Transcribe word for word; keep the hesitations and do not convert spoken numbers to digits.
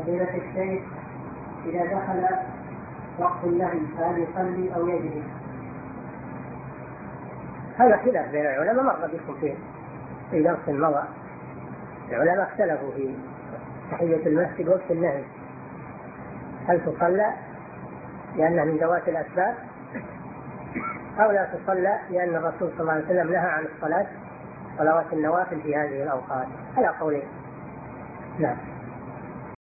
فضيلة الشيخ، إذا دخل وقت النهي هل يصلي أو يجلس؟ هذا خلاف بين العلماء، مر بكم فيه في درس مضى. العلماء اختلفوا في تحية المسجد وقت النهي، هل تصلى لأنها من ذوات الأسباب أو لا تصلى لأن الرسول صلى الله عليه وسلم نهى عن الصلاة صلوات النوافل في هذه الأوقات، على قولين. نعم.